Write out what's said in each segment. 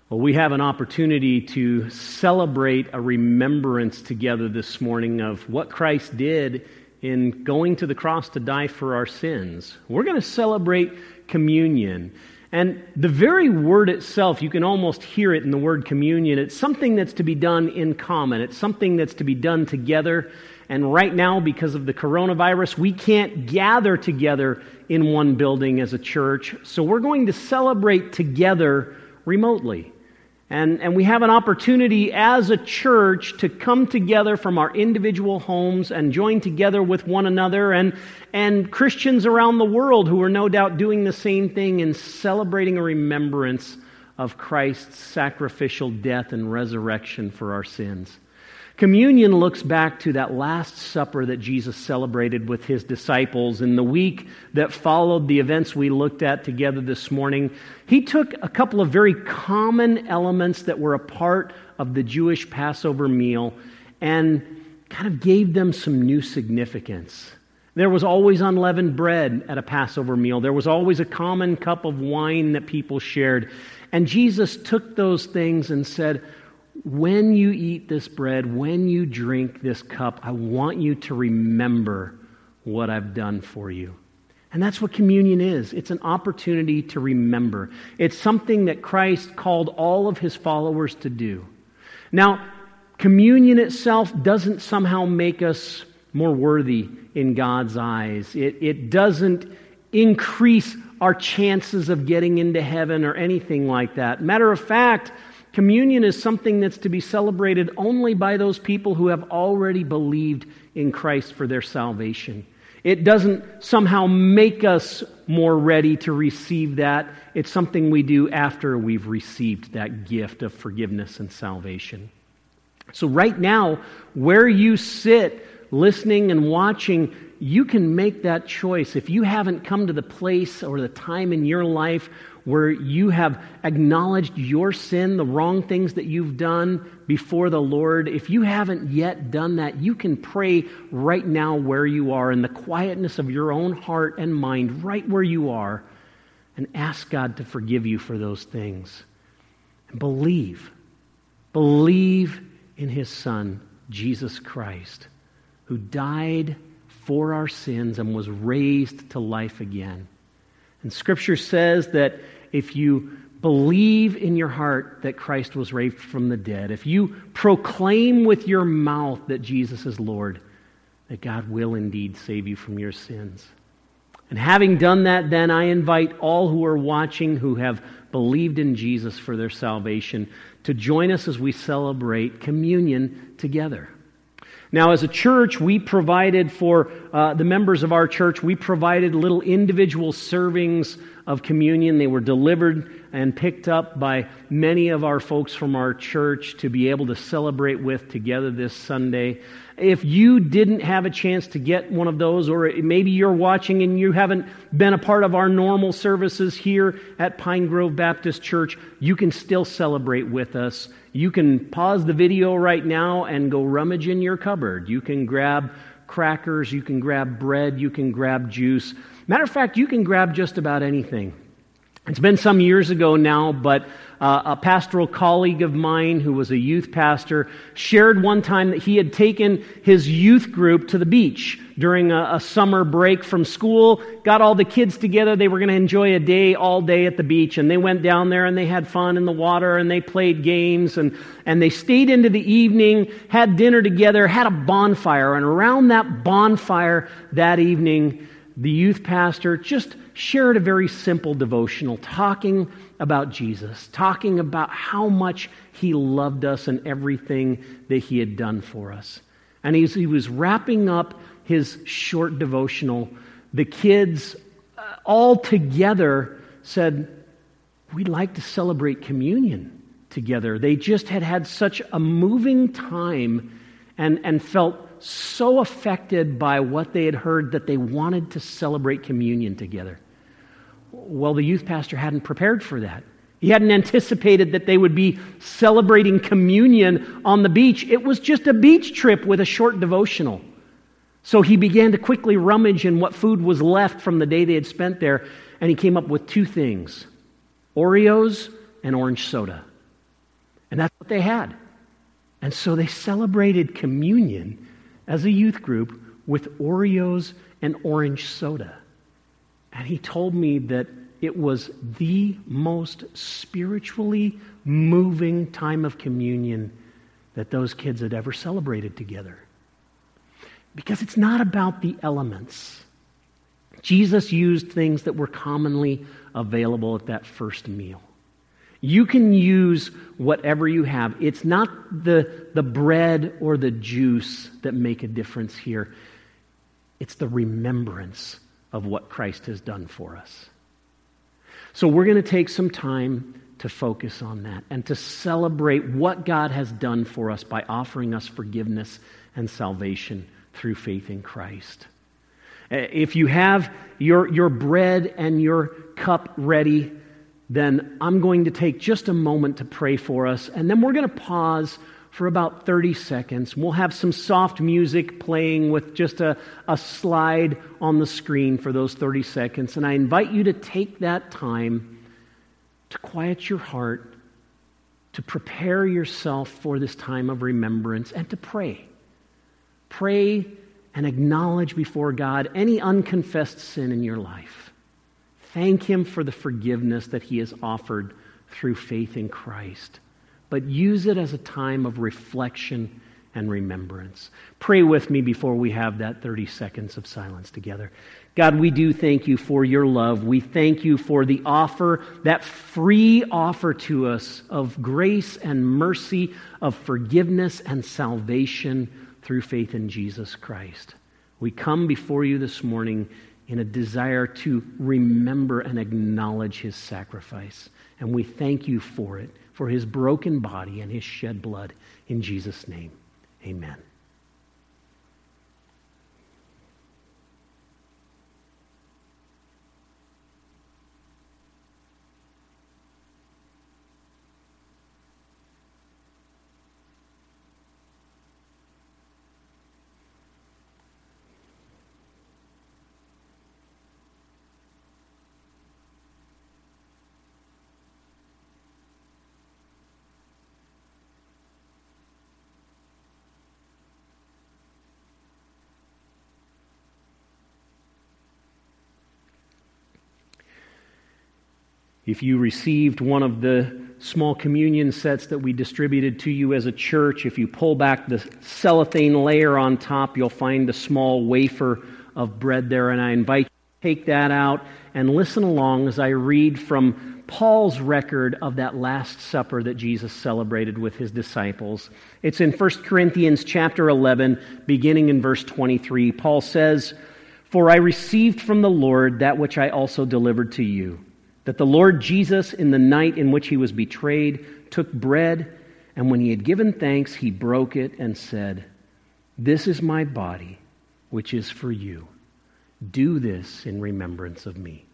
Well, we have an opportunity to celebrate a remembrance together this morning of what Christ did in going to the cross to die for our sins. We're going to celebrate communion. And the very word itself, you can almost hear it in the word communion. It's something that's to be done in common. It's something that's to be done together. And right now, because of the coronavirus, we can't gather together in one building as a church. So we're going to celebrate together remotely. And we have an opportunity as a church to come together from our individual homes and join together with one another and Christians around the world who are no doubt doing the same thing in celebrating a remembrance of Christ's sacrificial death and resurrection for our sins. Communion looks back to that Last Supper that Jesus celebrated with His disciples in the week that followed the events we looked at together this morning. He took a couple of very common elements that were a part of the Jewish Passover meal and kind of gave them some new significance. There was always unleavened bread at a Passover meal. There was always a common cup of wine that people shared. And Jesus took those things and said, when you eat this bread, when you drink this cup, I want you to remember what I've done for you. And that's what communion is. It's an opportunity to remember. It's something that Christ called all of His followers to do. Now, communion itself doesn't somehow make us more worthy in God's eyes. It doesn't increase our chances of getting into heaven or anything like that. Matter of fact, communion is something that's to be celebrated only by those people who have already believed in Christ for their salvation. It doesn't somehow make us more ready to receive that. It's something we do after we've received that gift of forgiveness and salvation. So right now, where you sit, listening and watching, you can make that choice. If you haven't come to the place or the time in your life where you have acknowledged your sin, the wrong things that you've done before the Lord, if you haven't yet done that, you can pray right now where you are in the quietness of your own heart and mind, right where you are, and ask God to forgive you for those things. And believe in His Son, Jesus Christ, who died for our sins and was raised to life again. And Scripture says that if you believe in your heart that Christ was raised from the dead, if you proclaim with your mouth that Jesus is Lord, that God will indeed save you from your sins. And having done that, then I invite all who are watching who have believed in Jesus for their salvation to join us as we celebrate communion together. Now, as a church, we provided for the members of our church, we provided little individual servings of communion. They were delivered and picked up by many of our folks from our church to be able to celebrate with together this Sunday. If you didn't have a chance to get one of those, or maybe you're watching and you haven't been a part of our normal services here at Pine Grove Baptist Church, you can still celebrate with us. You can pause the video right now and go rummage in your cupboard. You can grab crackers, you can grab bread, you can grab juice. Matter of fact, you can grab just about anything. It's been some years ago now, but a pastoral colleague of mine who was a youth pastor shared one time that he had taken his youth group to the beach during a summer break from school, got all the kids together. They were going to enjoy a day all day at the beach, and they went down there and they had fun in the water and they played games and they stayed into the evening, had dinner together, had a bonfire, and around that bonfire that evening, the youth pastor just shared a very simple devotional, talking about Jesus, talking about how much He loved us and everything that He had done for us. And he was wrapping up his short devotional. The kids all together said, we'd like to celebrate communion together. They just had such a moving time and felt so affected by what they had heard that they wanted to celebrate communion together. Well, the youth pastor hadn't prepared for that. He hadn't anticipated that they would be celebrating communion on the beach. It was just a beach trip with a short devotional. So he began to quickly rummage in what food was left from the day they had spent there, and he came up with two things: Oreos and orange soda. And that's what they had. And so they celebrated communion as a youth group with Oreos and orange soda. And he told me that it was the most spiritually moving time of communion that those kids had ever celebrated together. Because it's not about the elements. Jesus used things that were commonly available at that first meal. You can use whatever you have. It's not the bread or the juice that make a difference here. It's the remembrance of what Christ has done for us. So we're going to take some time to focus on that and to celebrate what God has done for us by offering us forgiveness and salvation through faith in Christ. If you have your bread and your cup ready, then I'm going to take just a moment to pray for us, and then we're going to pause for about 30 seconds. We'll have some soft music playing with just a slide on the screen for those 30 seconds, and I invite you to take that time to quiet your heart, to prepare yourself for this time of remembrance, and to pray. Pray and acknowledge before God any unconfessed sin in your life. Thank Him for the forgiveness that He has offered through faith in Christ. But use it as a time of reflection and remembrance. Pray with me before we have that 30 seconds of silence together. God, we do thank You for Your love. We thank You for the offer, that free offer to us of grace and mercy, of forgiveness and salvation through faith in Jesus Christ. We come before You this morning in a desire to remember and acknowledge His sacrifice. And we thank You for it, for His broken body and His shed blood. In Jesus' name, amen. If you received one of the small communion sets that we distributed to you as a church, if you pull back the cellophane layer on top, you'll find a small wafer of bread there, and I invite you to take that out and listen along as I read from Paul's record of that Last Supper that Jesus celebrated with His disciples. It's in 1 Corinthians chapter 11, beginning in verse 23. Paul says, "For I received from the Lord that which I also delivered to you, that the Lord Jesus, in the night in which He was betrayed, took bread, and when He had given thanks, He broke it and said, 'This is my body, which is for you. Do this in remembrance of me.'"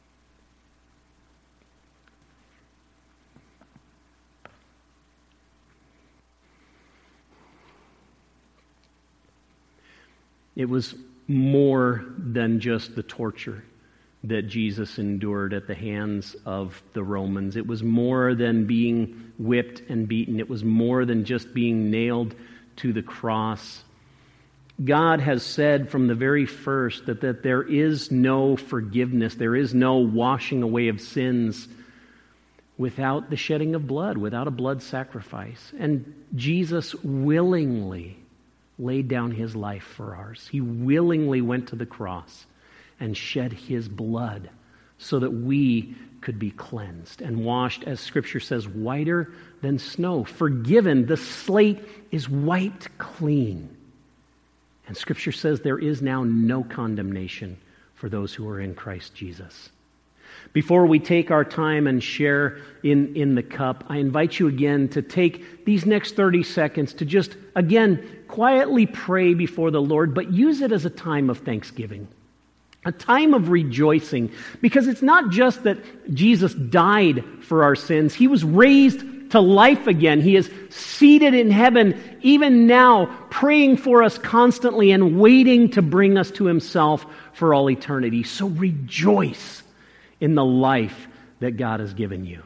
It was more than just the torture that Jesus endured at the hands of the Romans. It was more than being whipped and beaten. It was more than just being nailed to the cross. God has said from the very first that there is no forgiveness, there is no washing away of sins without the shedding of blood, without a blood sacrifice. And Jesus willingly laid down His life for ours. He willingly went to the cross and shed His blood so that we could be cleansed and washed, as Scripture says, whiter than snow. Forgiven, the slate is wiped clean. And Scripture says there is now no condemnation for those who are in Christ Jesus. Before we take our time and share in the cup, I invite you again to take these next 30 seconds to just, again, quietly pray before the Lord, but use it as a time of thanksgiving. A time of rejoicing, because it's not just that Jesus died for our sins. He was raised to life again. He is seated in heaven, even now, praying for us constantly and waiting to bring us to Himself for all eternity. So rejoice in the life that God has given you.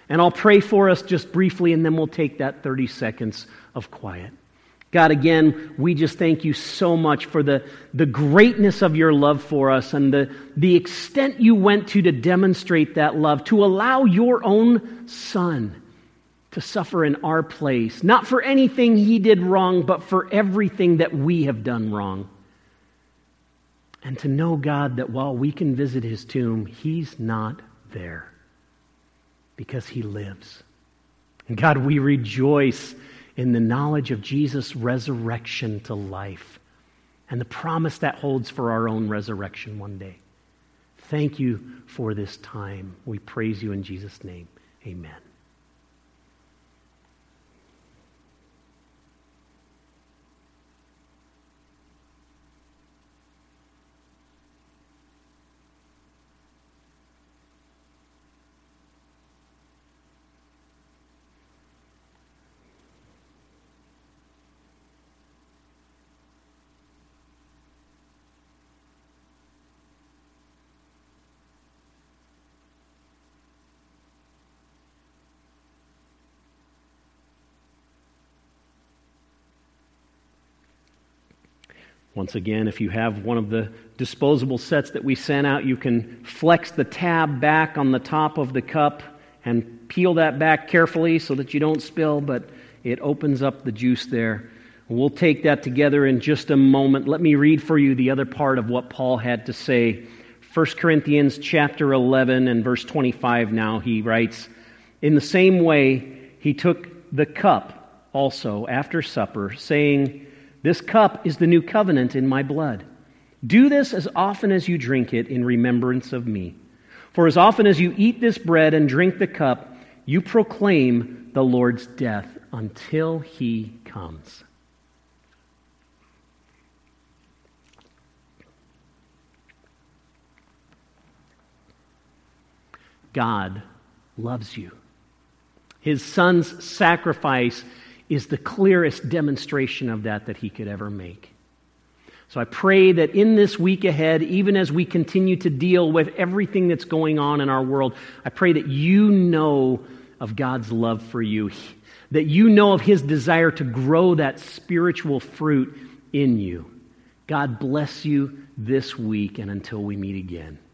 And I'll pray for us just briefly, and then we'll take that 30 seconds of quiet. God, again, we just thank you so much for the greatness of your love for us and the extent you went to demonstrate that love, to allow your own Son to suffer in our place, not for anything he did wrong, but for everything that we have done wrong. And to know, God, that while we can visit his tomb, he's not there because he lives. And God, we rejoice in the knowledge of Jesus' resurrection to life and the promise that holds for our own resurrection one day. Thank you for this time. We praise you in Jesus' name. Amen. Once again, if you have one of the disposable sets that we sent out, you can flex the tab back on the top of the cup and peel that back carefully so that you don't spill, but it opens up the juice there. We'll take that together in just a moment. Let me read for you the other part of what Paul had to say. 1 Corinthians chapter 11 and verse 25 now, he writes, "In the same way, he took the cup also after supper, saying, 'This cup is the new covenant in my blood. Do this as often as you drink it in remembrance of me. For as often as you eat this bread and drink the cup, you proclaim the Lord's death until he comes.'" God loves you. His Son's sacrifice is the clearest demonstration of that he could ever make. So I pray that in this week ahead, even as we continue to deal with everything that's going on in our world, I pray that you know of God's love for you, that you know of his desire to grow that spiritual fruit in you. God bless you this week, and until we meet again.